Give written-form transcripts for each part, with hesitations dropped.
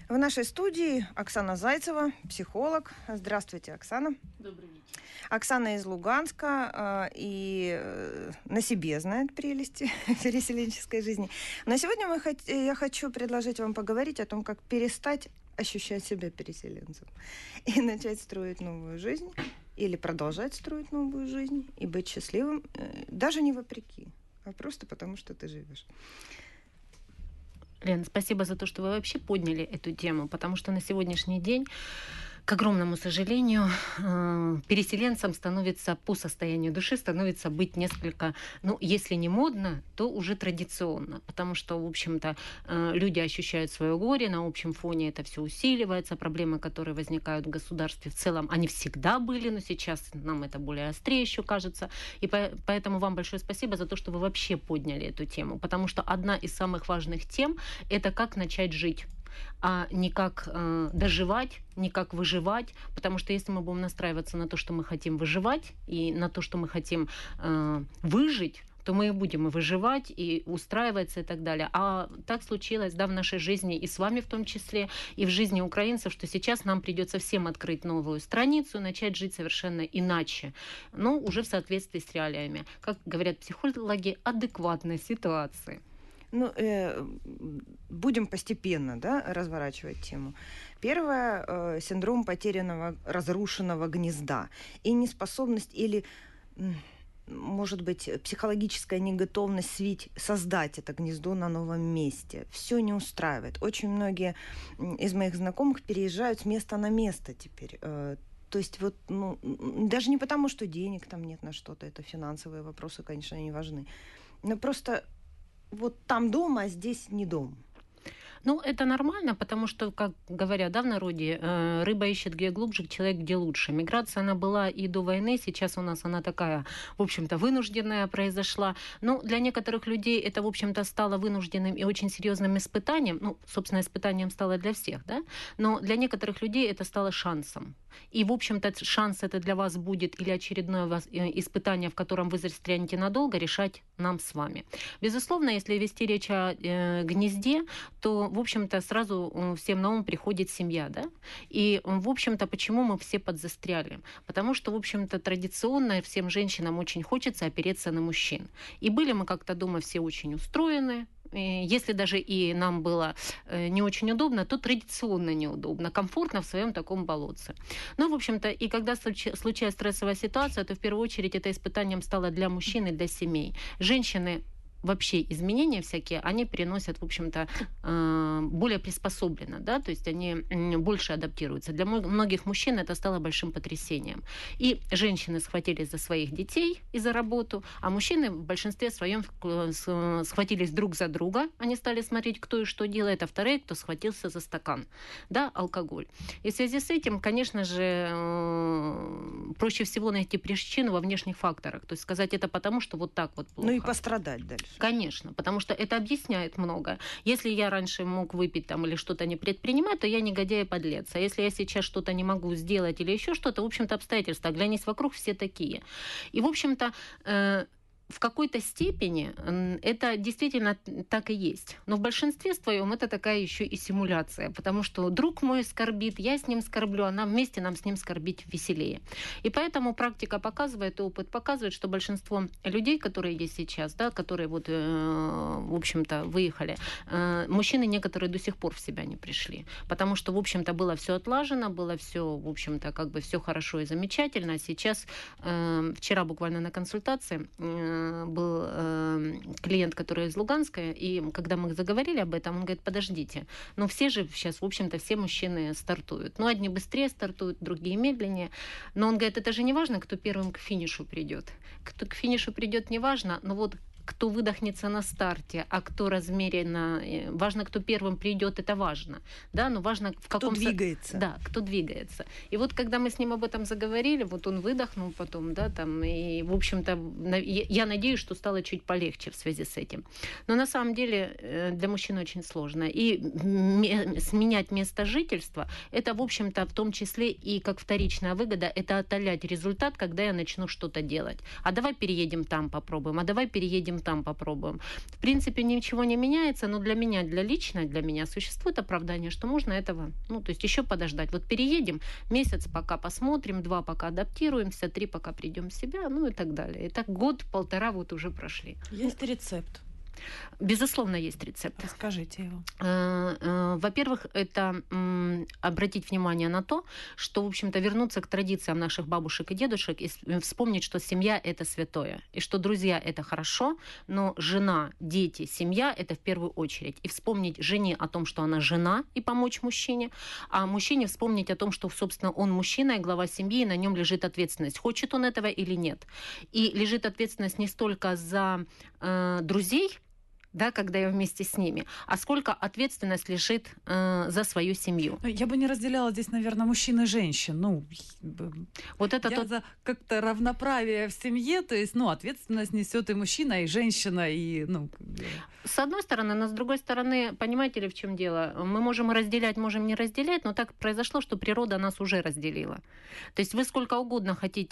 В нашей студии Оксана Зайцева, психолог. Здравствуйте, Оксана. Добрый вечер. Оксана из Луганска и на себе знает прелести переселенческой жизни. Но сегодня я хочу предложить вам поговорить о том, как перестать ощущать себя переселенцем и начать строить новую жизнь или продолжать строить новую жизнь и быть счастливым, даже не вопреки, а просто потому, что ты живешь. Лен, спасибо за то, что вы вообще подняли эту тему, потому что на сегодняшний день, к огромному сожалению, переселенцам становится по состоянию души, становится быть несколько, если не модно, то уже традиционно, потому что, в общем-то, люди ощущают свое горе, на общем фоне это все усиливается, проблемы, которые возникают в государстве в целом, они всегда были, но сейчас нам это более острее еще кажется, и поэтому вам большое спасибо за то, что вы вообще подняли эту тему, потому что одна из самых важных тем – это как начать жить, а не как доживать, не как выживать, потому что если мы будем настраиваться на то, что мы хотим выживать, и на то, что мы хотим выжить, то мы и будем и выживать, и устраиваться, и так далее. А так случилось, в нашей жизни, и с вами в том числе, и в жизни украинцев, что сейчас нам придется всем открыть новую страницу, начать жить совершенно иначе, но уже в соответствии с реалиями. Как говорят психологи, адекватной ситуации. Будем постепенно, разворачивать тему. Первое – синдром потерянного, разрушенного гнезда. И неспособность или, может быть, психологическая неготовность создать это гнездо на новом месте. Все не устраивает. Очень многие из моих знакомых переезжают с места на место теперь. То есть даже не потому, что денег там нет на что-то, это финансовые вопросы, конечно, не важны. Но просто там дом, а здесь не дом. Это нормально, потому что, как говорят, в народе, рыба ищет где глубже, человек где лучше. Миграция, она была и до войны, сейчас у нас она такая, в общем-то, вынужденная произошла. Но для некоторых людей это, в общем-то, стало вынужденным и очень серьезным испытанием. Собственно, испытанием стало для всех, да? Но для некоторых людей это стало шансом. И, в общем-то, шанс это для вас будет или очередное испытание, в котором вы застрянете надолго, решать нам с вами. Безусловно, если вести речь о гнезде, то, в общем-то, сразу всем на ум приходит семья, да? И, в общем-то, почему мы все подзастряли? Потому что, в общем-то, традиционно всем женщинам очень хочется опереться на мужчин. И были мы как-то дома все очень устроены. Если даже и нам было не очень удобно, то традиционно неудобно, комфортно в своем таком болотце. В общем-то, и когда случилась стрессовая ситуация, то в первую очередь это испытанием стало для мужчин и для семей. Женщины вообще изменения всякие, они переносят, в общем-то, более приспособленно, да, то есть они больше адаптируются. Для многих мужчин это стало большим потрясением. И женщины схватились за своих детей и за работу, а мужчины в большинстве своем схватились друг за друга, они стали смотреть, кто и что делает, а вторые, кто схватился за стакан, да, алкоголь. И в связи с этим, конечно же, проще всего найти причину во внешних факторах, то есть сказать это потому, что вот так вот плохо. И пострадать дальше. Конечно, потому что это объясняет многое. Если я раньше мог выпить или что-то не предпринимать, то я негодяй и подлец. А если я сейчас что-то не могу сделать или еще что-то, в общем-то, обстоятельства. Оглянись вокруг, все такие. И, в общем-то, в какой-то степени это действительно так и есть. Но в большинстве своем это такая еще и симуляция, потому что друг мой скорбит, я с ним скорблю, а нам вместе нам с ним скорбить веселее. И поэтому практика показывает, и опыт показывает, что большинство людей, которые есть сейчас, да, которые в общем-то, выехали, мужчины некоторые до сих пор в себя не пришли, потому что, в общем-то, было все отлажено, было все, в общем-то, все хорошо и замечательно. А сейчас, вчера буквально на консультации был клиент, который из Луганска, и когда мы заговорили об этом, он говорит, подождите, все же сейчас, в общем-то, все мужчины стартуют. Одни быстрее стартуют, другие медленнее. Но он говорит, это же не важно, кто первым к финишу придет. Кто к финишу придет, не важно, но кто выдохнется на старте, а кто размеренно... Важно, кто первым придет, это важно. Да? Но важно, в каком... Кто двигается. Да, кто двигается. И когда мы с ним об этом заговорили, он выдохнул потом, да, и, в общем-то, я надеюсь, что стало чуть полегче в связи с этим. Но на самом деле для мужчин очень сложно. И сменять место жительства, это, в общем-то, в том числе и как вторичная выгода, это отдалять результат, когда я начну что-то делать. А давай переедем там попробуем, а давай переедем потом там попробуем. В принципе, ничего не меняется, но для меня, для меня существует оправдание, что можно этого, то есть еще подождать. Вот переедем, месяц пока посмотрим, 2 пока адаптируемся, 3 пока придем в себя, и так далее. И так год-полтора вот уже прошли. Есть рецепт? Безусловно, есть рецепт. Расскажите его. Во-первых, это обратить внимание на то, что, в общем-то, вернуться к традициям наших бабушек и дедушек и вспомнить, что семья – это святое, и что друзья – это хорошо, но жена, дети, семья – это в первую очередь. И вспомнить жене о том, что она жена, и помочь мужчине, а мужчине вспомнить о том, что, собственно, он мужчина и глава семьи, и на нем лежит ответственность, хочет он этого или нет. И лежит ответственность не столько за друзей, да, когда я вместе с ними, а сколько ответственность лежит за свою семью. Я бы не разделяла здесь, наверное, мужчин и женщин. Вот это за как-то равноправие в семье, то есть, ответственность несет и мужчина, и женщина, и, С одной стороны, но с другой стороны, понимаете ли, в чем дело? Мы можем разделять, можем не разделять, но так произошло, что природа нас уже разделила. То есть вы сколько угодно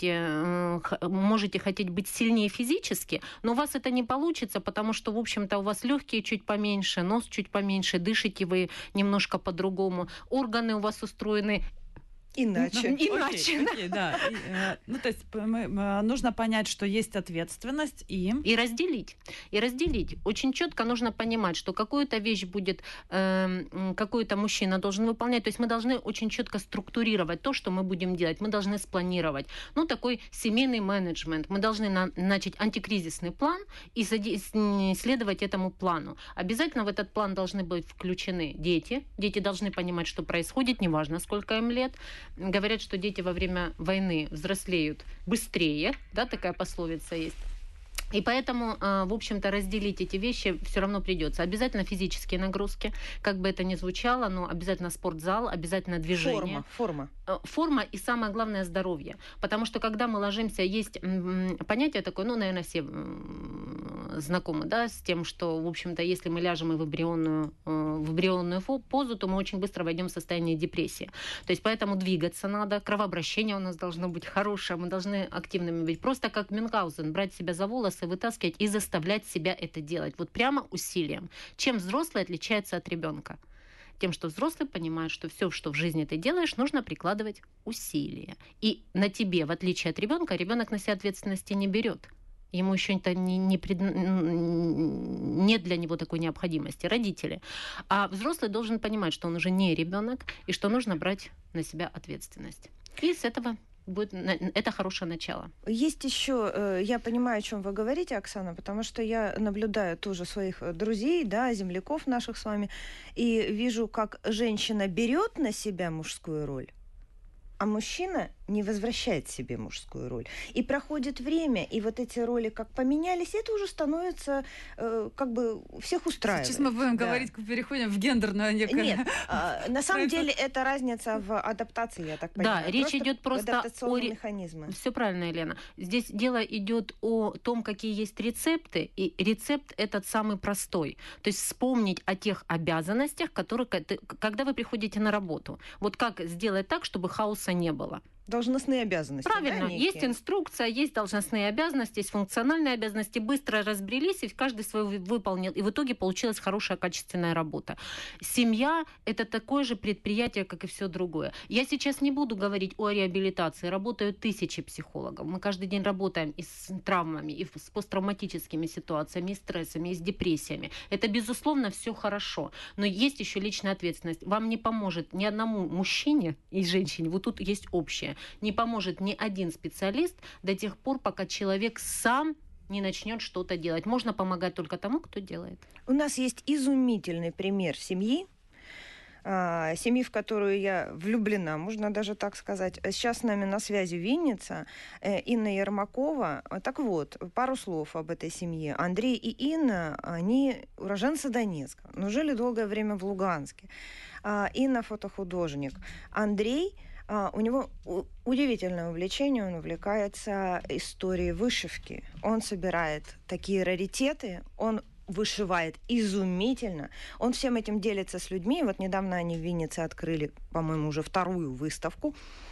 можете хотеть быть сильнее физически, но у вас это не получится, потому что, в общем-то, у вас легкие чуть поменьше, нос чуть поменьше, дышите вы немножко по-другому, органы у вас устроены иначе. Окей, да. То есть нужно понять, что есть ответственность и разделить. И разделить. Очень четко нужно понимать, что какую-то вещь будет какой-то мужчина должен выполнять. То есть мы должны очень четко структурировать то, что мы будем делать. Мы должны спланировать. Такой семейный менеджмент. Мы должны начать антикризисный план и следовать этому плану. Обязательно в этот план должны быть включены дети. Дети должны понимать, что происходит, неважно, сколько им лет. Говорят, что дети во время войны взрослеют быстрее, да, такая пословица есть. И поэтому, в общем-то, разделить эти вещи все равно придется. Обязательно физические нагрузки, как бы это ни звучало, но обязательно спортзал, обязательно движение. Форма и, самое главное, здоровье. Потому что, когда мы ложимся, есть понятие такое, наверное, все знакомы, да, с тем, что, в общем-то, если мы ляжем и в эмбрионную позу, то мы очень быстро войдем в состояние депрессии. То есть поэтому двигаться надо, кровообращение у нас должно быть хорошее, мы должны активными быть. Просто как Мюнхгаузен, брать себя за волосы, вытаскивать и заставлять себя это делать. Вот прямо усилием. Чем взрослый отличается от ребенка? Тем, что взрослый понимает, что все, что в жизни ты делаешь, нужно прикладывать усилия. И на тебе, в отличие от ребенка, ребенок на себя ответственности не берет. Ему еще это нет для него такой необходимости. Родители. А взрослый должен понимать, что он уже не ребенок и что нужно брать на себя ответственность. И с этого это хорошее начало. Есть еще, я понимаю, о чем вы говорите, Оксана, потому что я наблюдаю тоже своих друзей, да, земляков наших с вами, и вижу, как женщина берет на себя мужскую роль, а мужчина не возвращает себе мужскую роль. И проходит время, и вот эти роли как поменялись, это уже становится всех устраивает. Сейчас мы будем говорить, переходим в гендерную некую... Нет, на самом деле это разница в адаптации, я так понимаю. Да, речь идет просто о механизмы. Все правильно, Елена. Здесь дело идет о том, какие есть рецепты, и рецепт этот самый простой. То есть вспомнить о тех обязанностях, которые, когда вы приходите на работу. Вот как сделать так, чтобы хаоса не было. Должностные обязанности. Правильно. Да, есть инструкция, есть должностные обязанности, есть функциональные обязанности. Быстро разбрелись, и каждый свой выполнил. И в итоге получилась хорошая, качественная работа. Семья – это такое же предприятие, как и все другое. Я сейчас не буду говорить о реабилитации. Работают тысячи психологов. Мы каждый день работаем и с травмами, и с посттравматическими ситуациями, и стрессами, и с депрессиями. Это, безусловно, все хорошо. Но есть еще личная ответственность. Вам не поможет ни одному мужчине и женщине. Вот тут есть общее. Не поможет ни один специалист до тех пор, пока человек сам не начнет что-то делать. Можно помогать только тому, кто делает. У нас есть изумительный пример семьи, в которую я влюблена, можно даже так сказать. Сейчас с нами на связи Винница, Инна Ермакова. Так вот, пару слов об этой семье. Андрей и Инна, они уроженцы Донецка, но жили долгое время в Луганске. Инна фотохудожник. Андрей, у него удивительное увлечение, он увлекается историей вышивки. Он собирает такие раритеты, он вышивает изумительно. Он всем этим делится с людьми. Вот недавно они в Виннице открыли, по-моему, уже вторую выставку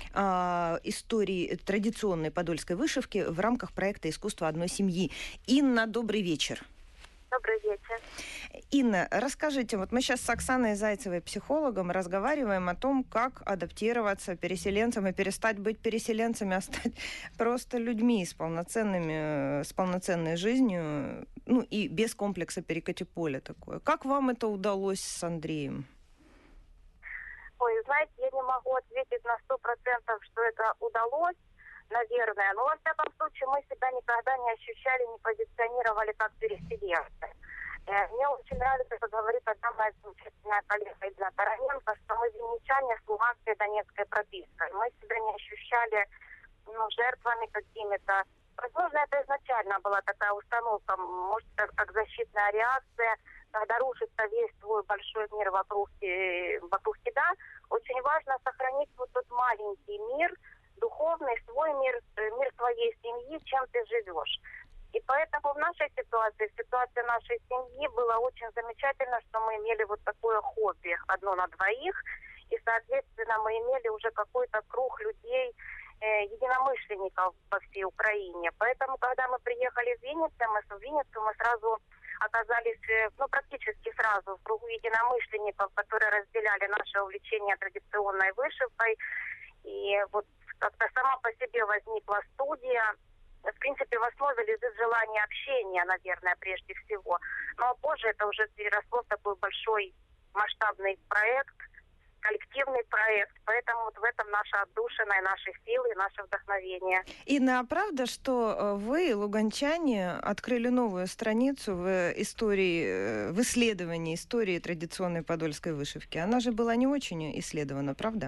истории традиционной подольской вышивки в рамках проекта «Искусство одной семьи». Инна, добрый вечер. Добрый вечер. Инна, расскажите, вот мы сейчас с Оксаной Зайцевой, психологом, разговариваем о том, как адаптироваться переселенцам и перестать быть переселенцами, а стать просто людьми с полноценной жизнью, ну и без комплекса перекати поле такое. Как вам это удалось с Андреем? Ой, знаете, я не могу ответить на 100%, что это удалось, наверное. Но, во всяком случае, мы себя никогда не ощущали, не позиционировали как переселенцы. Мне очень нравится, что говорит одна моя замечательная коллега Елена Тараненко, что мы винничане с Луганской и Донецкой пропиской. Мы себя не ощущали жертвами какими-то. Возможно, это изначально была такая установка, может, как защитная реакция, когда рушится весь твой большой мир вокруг тебя. Очень важно сохранить вот тот маленький мир, духовный, свой мир, мир твоей семьи, чем ты живешь. И поэтому в нашей ситуации, в ситуации нашей семьи было очень замечательно, что мы имели вот такое хобби одно на двоих, и, соответственно, мы имели уже какой-то круг людей, единомышленников по всей Украине. Поэтому, когда мы приехали в Винницу, мы сразу оказались, практически сразу в кругу единомышленников, которые разделяли наше увлечение традиционной вышивкой. И вот как-то сама по себе возникла студия. В принципе, в основе лежит желание общения, наверное, прежде всего. Но позже это уже переросло в такой большой масштабный проект, коллективный проект. Поэтому вот в этом наша отдушина и наши силы, и наше вдохновение. Инна, а правда, что вы, луганчане, открыли новую страницу в истории, в исследовании истории традиционной подольской вышивки? Она же была не очень исследована, правда?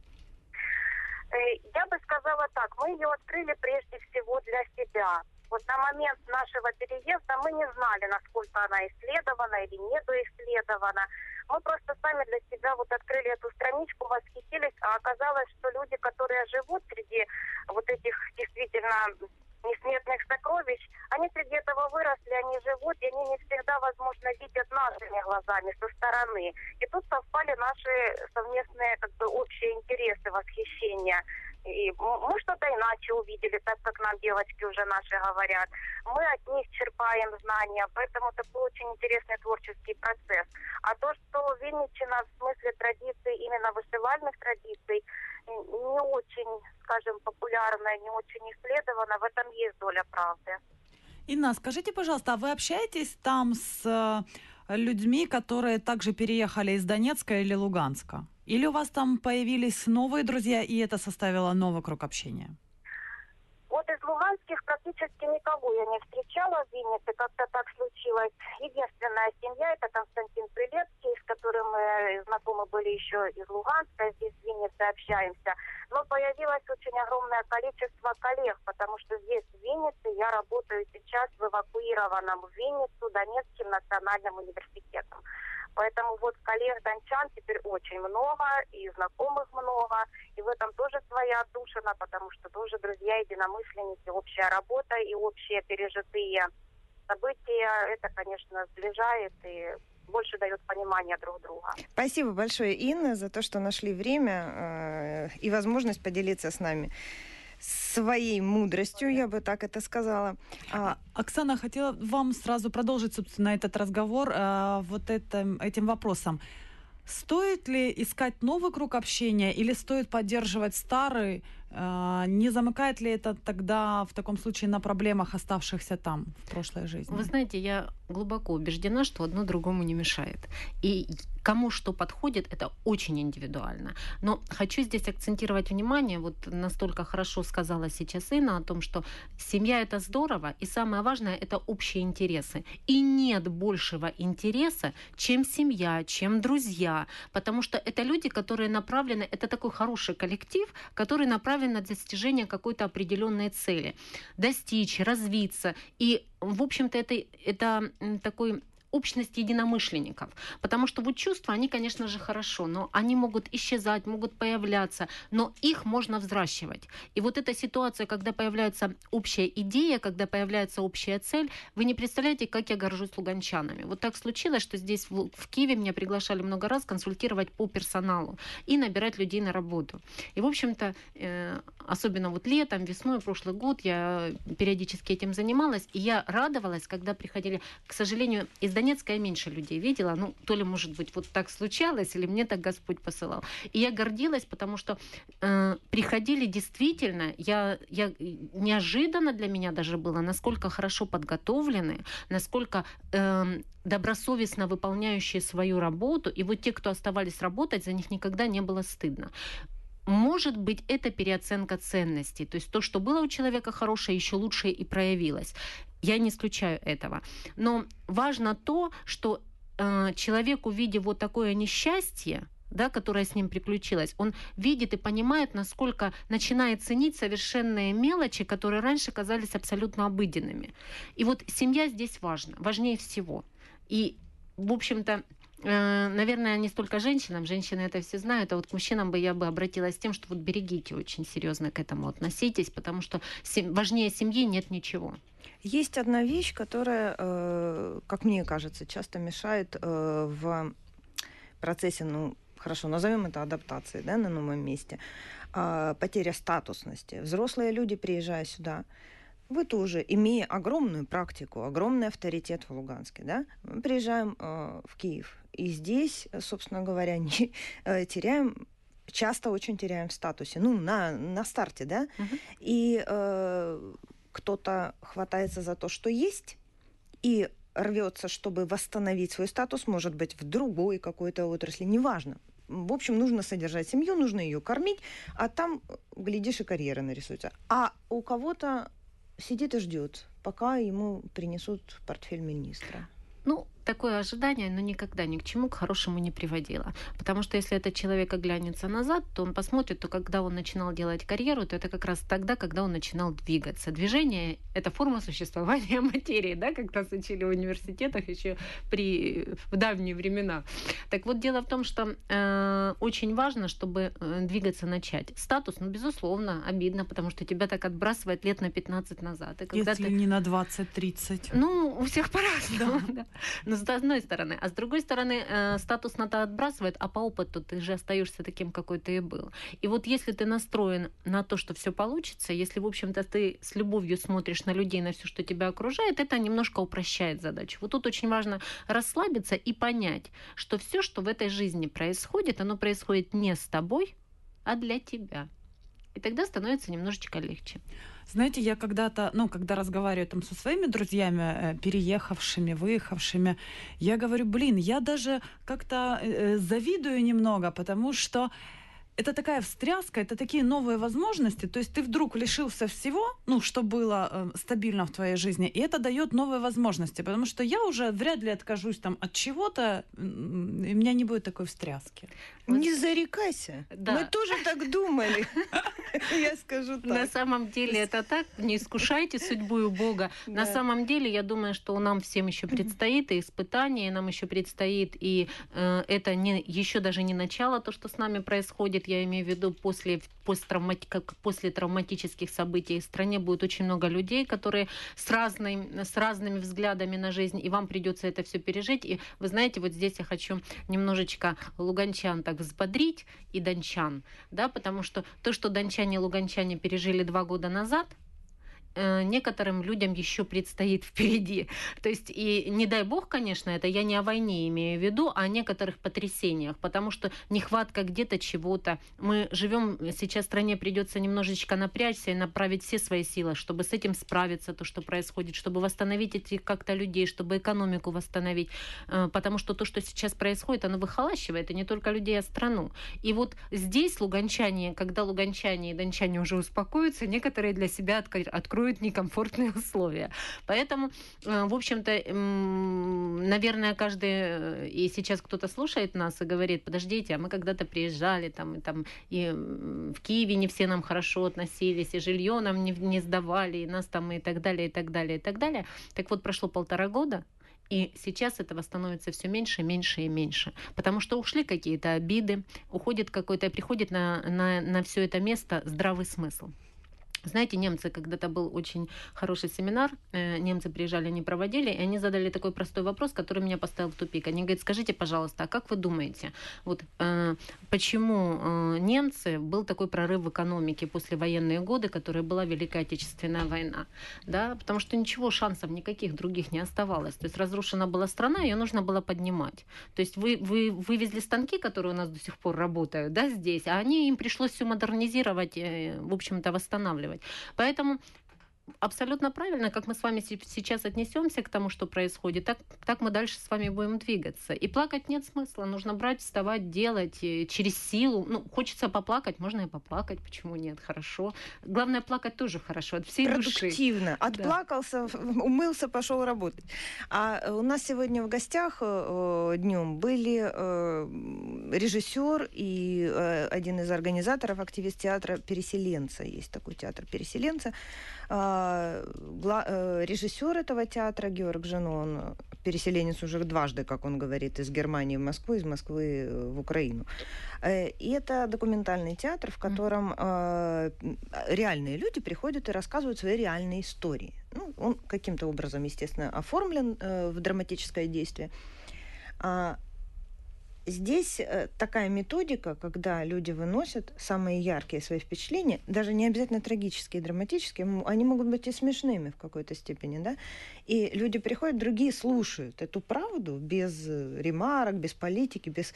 Я бы сказала так, мы ее открыли прежде всего для себя. Вот на момент нашего переезда мы не знали, насколько она исследована или недоисследована. Мы просто сами для себя вот открыли эту страничку, восхитились, а оказалось, что люди, которые живут среди вот этих действительно несметных сокровищ, они среди этого выросли, они живут, и они не всегда, возможно, видят нашими глазами со стороны. И тут совпали наши совместные общие интересы, восхищения. И мы что-то иначе увидели, так как нам девочки уже наши говорят. Мы от них черпаем знания, поэтому такой очень интересный творческий процесс. А то, что Винниччина в смысле традиций, именно вышивальных традиций, не очень, скажем, популярная, не очень исследована, в этом есть доля правды. Инна, скажите, пожалуйста, а вы общаетесь там с людьми, которые также переехали из Донецка или Луганска? Или у вас там появились новые друзья, и это составило новый круг общения? Вот из луганских практически никого я не встречала в Виннице, как-то так случилось. Единственная семья — это Константин Прилепский, с которым мы знакомы были еще из Луганска, здесь в Виннице общаемся. Но появилось очень огромное количество коллег, потому что здесь, в Виннице, я работаю сейчас в эвакуированном в Винницу Донецким национальным университетом. Поэтому вот коллег дончан теперь очень много, и знакомых много, и в этом тоже своя отдушина, потому что тоже друзья, единомышленники, общая работа и общие пережитые события, это, конечно, сближает и больше дает понимание друг друга. Спасибо большое, Инна, за то, что нашли время и возможность поделиться с нами своей мудростью, я бы так это сказала. Оксана, хотела вам сразу продолжить, собственно, этот разговор этим вопросом. Стоит ли искать новый круг общения или стоит поддерживать старый? Не замыкает ли это тогда в таком случае на проблемах, оставшихся там в прошлой жизни? Вы знаете, я глубоко убеждена, что одно другому не мешает. И кому что подходит, это очень индивидуально. Но хочу здесь акцентировать внимание, вот настолько хорошо сказала сейчас Инна о том, что семья — это здорово, и самое важное — это общие интересы. И нет большего интереса, чем семья, чем друзья, потому что это люди, которые направлены, это такой хороший коллектив, который направлен на достижение какой-то определенной цели. Достичь, развиться. И, в общем-то, это такой общность единомышленников. Потому что вот чувства, они, конечно же, хорошо, но они могут исчезать, могут появляться, но их можно взращивать. И вот эта ситуация, когда появляется общая идея, когда появляется общая цель, вы не представляете, как я горжусь луганчанами. Вот так случилось, что здесь в Киеве меня приглашали много раз консультировать по персоналу и набирать людей на работу. И, в общем-то, особенно вот летом, весной, прошлый год я периодически этим занималась, и я радовалась, когда приходили, к сожалению, из Донецка я меньше людей видела, ну, то ли, может быть, вот так случалось, или мне так Господь посылал. И я гордилась, потому что приходили действительно, я неожиданно для меня даже было, насколько хорошо подготовлены, насколько добросовестно выполняющие свою работу, и вот те, кто оставались работать, за них никогда не было стыдно. Может быть, это переоценка ценностей. То есть то, что было у человека хорошее, еще лучше и проявилось. Я не исключаю этого. Но важно то, что человек, увидев вот такое несчастье, да, которое с ним приключилось, он видит и понимает, насколько начинает ценить совершенные мелочи, которые раньше казались абсолютно обыденными. И вот семья здесь важна, важнее всего. И, в общем-то, наверное, не столько женщинам, женщины это все знают, а вот к мужчинам я бы обратилась с тем, что вот берегите, очень серьезно к этому относитесь, потому что важнее семьи нет ничего. Есть одна вещь, которая, как мне кажется, часто мешает в процессе, ну, хорошо, назовем это адаптацией, да, на новом месте, потеря статусности. Взрослые люди, приезжая сюда, вы тоже, имея огромную практику, огромный авторитет в Луганске, да, мы приезжаем в Киев, и здесь, собственно говоря, теряем, часто очень теряем в статусе, ну, на старте, да, и кто-то хватается за то, что есть, и рвется, чтобы восстановить свой статус, может быть, в другой какой-то отрасли, неважно. В общем, нужно содержать семью, нужно ее кормить, а там, глядишь, и карьера нарисуется. А у кого-то сидит и ждет, пока ему принесут портфель министра. Ну, такое ожидание, но никогда ни к чему к хорошему не приводило. Потому что если этот человек оглянется назад, то он посмотрит, то когда он начинал делать карьеру, то это как раз тогда, когда он начинал двигаться. Движение — это форма существования материи, да, как нас учили в университетах еще в давние времена. Так вот, дело в том, что очень важно, чтобы двигаться начать. Статус, ну, безусловно, обидно, потому что тебя так отбрасывает лет на 15 назад. И когда если не на 20-30. Ну, у всех по-разному, да. Но с одной стороны. А с другой стороны, статус надо отбрасывать, а по опыту ты же остаешься таким, какой ты и был. И вот если ты настроен на то, что все получится, если, в общем-то, ты с любовью смотришь на людей, на все, что тебя окружает, это немножко упрощает задачу. Вот тут очень важно расслабиться и понять, что все, что в этой жизни происходит, оно происходит не с тобой, а для тебя. И тогда становится немножечко легче. Знаете, я когда-то, когда разговариваю там со своими друзьями, переехавшими, выехавшими, я говорю, я даже как-то завидую немного, потому что это такая встряска, это такие новые возможности. То есть ты вдруг лишился всего, что было стабильно в твоей жизни, и это дает новые возможности. Потому что я уже вряд ли откажусь там от чего-то, и у меня не будет такой встряски. Не зарекайся. Да. Мы тоже так думали. Я скажу так. На самом деле это так. Не искушайте судьбу Бога. На самом деле, я думаю, что нам всем еще предстоит и испытание, нам еще предстоит, и это еще даже не начало, то, что с нами происходит. Я имею в виду, после травматических событий в стране будет очень много людей, которые с разными взглядами на жизнь, и вам придется это все пережить. И вы знаете, вот здесь я хочу немножечко луганчан так взбодрить и дончан, да, потому что то, что дончане и луганчане пережили 2 года назад, некоторым людям еще предстоит впереди. То есть, и не дай бог, конечно, это я не о войне имею в виду, а о некоторых потрясениях, потому что нехватка где-то чего-то. Мы живем, сейчас стране придется немножечко напрячься и направить все свои силы, чтобы с этим справиться, то, что происходит, чтобы восстановить этих как-то людей, чтобы экономику восстановить, потому что то, что сейчас происходит, оно выхолащивает, и не только людей, а страну. И вот здесь луганчане, когда луганчане и дончане уже успокоятся, некоторые для себя откроют некомфортные условия. Поэтому, в общем-то, наверное, каждый, и сейчас кто-то слушает нас и говорит, подождите, а мы когда-то приезжали, и в Киеве не все нам хорошо относились, и жилье нам не сдавали, и нас там и так далее, и так далее, и так далее. Так вот, прошло 1,5 года, И сейчас этого становится все меньше, меньше и меньше. Потому что ушли какие-то обиды, уходит какой-то, приходит на все это место здравый смысл. Знаете, немцы, когда-то был очень хороший семинар, немцы приезжали, они проводили, и они задали такой простой вопрос, который меня поставил в тупик. Они говорят, скажите, пожалуйста, а как вы думаете, вот почему немцы, был такой прорыв в экономике после военные годы, которая была Великая Отечественная война? Да? Потому что ничего, шансов никаких других не оставалось. То есть разрушена была страна, ее нужно было поднимать. То есть вы вывезли станки, которые у нас до сих пор работают, да, здесь, а им пришлось все модернизировать, в общем-то, восстанавливать. Поэтому абсолютно правильно, как мы с вами сейчас отнесемся к тому, что происходит, так мы дальше с вами будем двигаться. И плакать нет смысла. Нужно брать, вставать, делать через силу. Ну, хочется поплакать, можно и поплакать. Почему нет? Хорошо. Главное, плакать тоже хорошо, от всей души. Продуктивно. Отплакался, умылся, пошел работать. А у нас сегодня в гостях днем были режиссер и один из организаторов, активист театра «Переселенца». Есть такой театр «Переселенца». Режиссер этого театра Георг Жено, он переселенец уже дважды, как он говорит, из Германии в Москву, из Москвы в Украину. И это документальный театр, в котором реальные люди приходят и рассказывают свои реальные истории. Ну, он каким-то образом, естественно, оформлен в драматическое действие. Здесь такая методика, когда люди выносят самые яркие свои впечатления, даже не обязательно трагические, драматические, они могут быть и смешными в какой-то степени, да, и люди приходят, другие слушают эту правду без ремарок, без политики, без...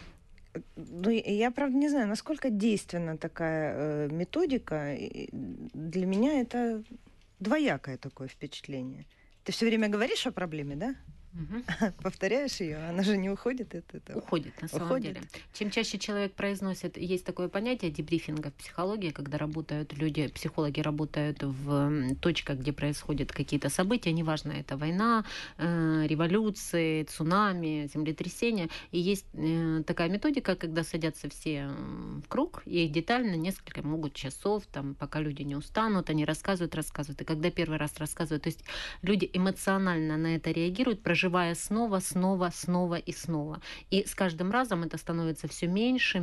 Ну, я, правда, не знаю, насколько действенна такая методика. Для меня это двоякое такое впечатление. Ты все время говоришь о проблеме, да? Угу. Повторяешь ее, она же не уходит от этого. Уходит, на самом деле. Чем чаще человек произносит, есть такое понятие дебрифинга в психологии, когда работают люди, психологи работают в точках, где происходят какие-то события, неважно, это война, революции, цунами, землетрясения. И есть такая методика, когда садятся все в круг, и детально несколько могут часов, там, пока люди не устанут, они рассказывают. И когда первый раз рассказывают, то есть люди эмоционально на это реагируют, проживая снова и снова. И с каждым разом это становится все меньше.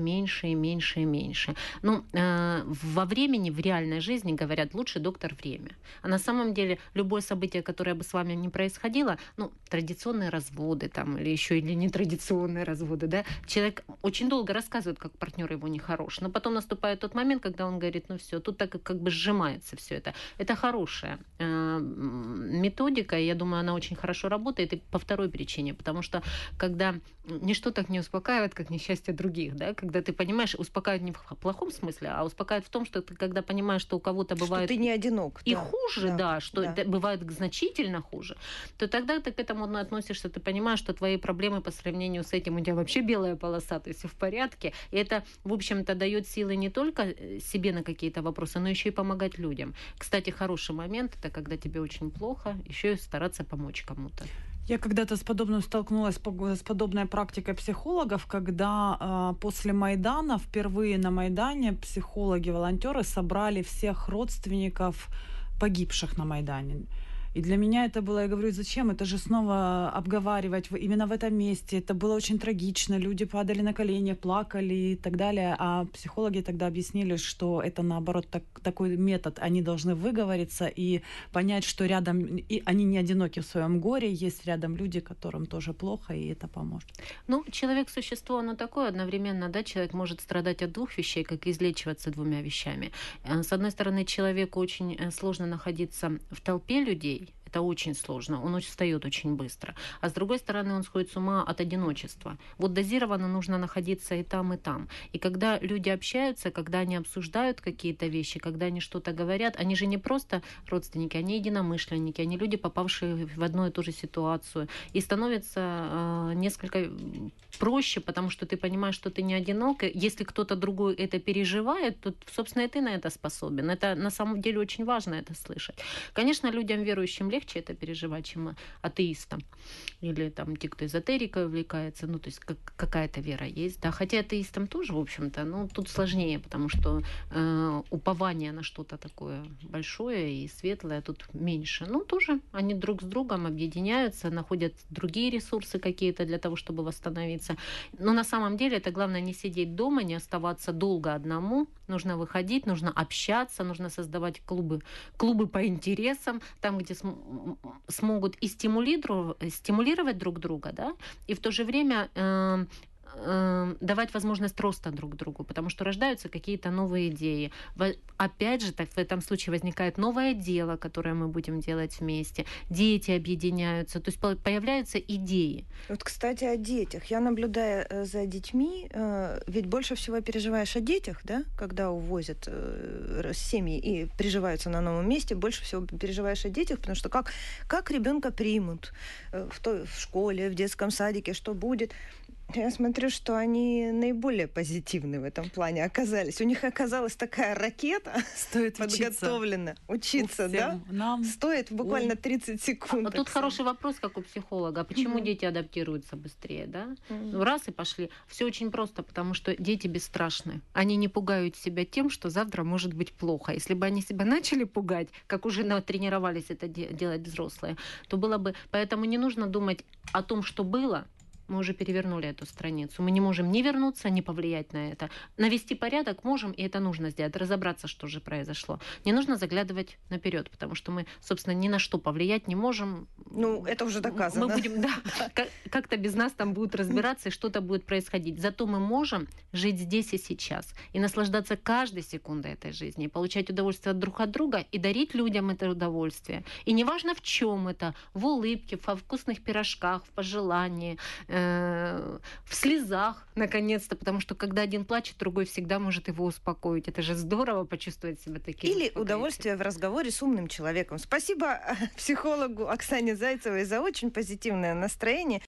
Ну, во времени, в реальной жизни, говорят, лучший доктор время. А на самом деле любое событие, которое бы с вами не происходило, ну, традиционные разводы там, или нетрадиционные разводы, да, человек очень долго рассказывает, как партнер его нехорош, но потом наступает тот момент, когда он говорит, ну все, тут так как бы сжимается все это. Это хорошая методика, я думаю, она очень хорошо работает, и по второй причине, потому что когда ничто так не успокаивает, как несчастье других, да, когда ты понимаешь, успокаивает не в плохом смысле, а успокаивает в том, что ты когда понимаешь, что у кого-то бывает... Что ты не одинок. И хуже, что это бывает значительно хуже, то тогда ты к этому относишься, ты понимаешь, что твои проблемы по сравнению с этим, у тебя вообще белая полоса, то есть все в порядке, и это, в общем-то, дает силы не только себе на какие-то вопросы, но еще и помогать людям. Кстати, хороший момент, это когда тебе очень плохо, еще и стараться помочь кому-то. Я когда-то с подобным столкнулась, с подобной практикой психологов, когда после Майдана, впервые на Майдане психологи, волонтеры собрали всех родственников погибших на Майдане. И для меня это было, я говорю, зачем это же снова обговаривать именно в этом месте. Это было очень трагично, люди падали на колени, плакали и так далее. А психологи тогда объяснили, что это наоборот такой метод. Они должны выговориться и понять, что рядом, и они не одиноки в своем горе, есть рядом люди, которым тоже плохо, и это поможет. Ну, человек существо, оно такое одновременно, да, человек может страдать от двух вещей, как и излечиваться двумя вещами. С одной стороны, человеку очень сложно находиться в толпе людей, это очень сложно, он устает очень быстро. А с другой стороны, он сходит с ума от одиночества. Вот дозированно нужно находиться и там, и там. И когда люди общаются, когда они обсуждают какие-то вещи, когда они что-то говорят, они же не просто родственники, они единомышленники, они люди, попавшие в одну и ту же ситуацию. И становится несколько проще, потому что ты понимаешь, что ты не одинок. И если кто-то другой это переживает, то, собственно, и ты на это способен. Это на самом деле очень важно это слышать. Конечно, людям верующим легче легче это переживать, чем атеистам. Или там те, кто эзотерикой увлекается. Ну, то есть какая-то вера есть. Да, хотя атеистам тоже, в общем-то, ну, тут сложнее, потому что упование на что-то такое большое и светлое тут меньше. Ну, тоже они друг с другом объединяются, находят другие ресурсы какие-то для того, чтобы восстановиться. Но на самом деле это главное не сидеть дома, не оставаться долго одному. Нужно выходить, нужно общаться, нужно создавать клубы по интересам, там, где смогут и стимулировать друг друга, да, и в то же время давать возможность роста друг другу, потому что рождаются какие-то новые идеи. Опять же, так в этом случае возникает новое дело, которое мы будем делать вместе. Дети объединяются, то есть появляются идеи. Вот, кстати, о детях. Я, наблюдая за детьми, ведь больше всего переживаешь о детях, да, когда увозят семьи и приживаются на новом месте, больше всего переживаешь о детях, потому что как ребенка примут в школе, в детском садике, что будет. Я смотрю, что они наиболее позитивны в этом плане оказались. У них оказалась такая ракета Стоит подготовлена. Учиться, да? Нам Стоит буквально 30 секунд. А тут хороший вопрос, как у психолога. Почему дети адаптируются быстрее, да? Ну, раз и пошли. Все очень просто, потому что дети бесстрашны. Они не пугают себя тем, что завтра может быть плохо. Если бы они себя начали пугать, как уже натренировались это делать взрослые, то было бы... Поэтому не нужно думать о том, что было. Мы уже перевернули эту страницу. Мы не можем ни вернуться, ни повлиять на это. Навести порядок можем, и это нужно сделать. Разобраться, что же произошло. Не нужно заглядывать наперед, потому что мы, собственно, ни на что повлиять не можем. Ну, это уже доказано. Мы будем, да, как-то без нас там будут разбираться, и что-то будет происходить. Зато мы можем жить здесь и сейчас. И наслаждаться каждой секундой этой жизни. И получать удовольствие друг от друга, и дарить людям это удовольствие. И неважно в чем это. В улыбке, во вкусных пирожках, в пожелании, в слезах, наконец-то, потому что когда один плачет, другой всегда может его успокоить. Это же здорово почувствовать себя таким. Или удовольствие в разговоре с умным человеком. Спасибо психологу Оксане Зайцевой за очень позитивное настроение.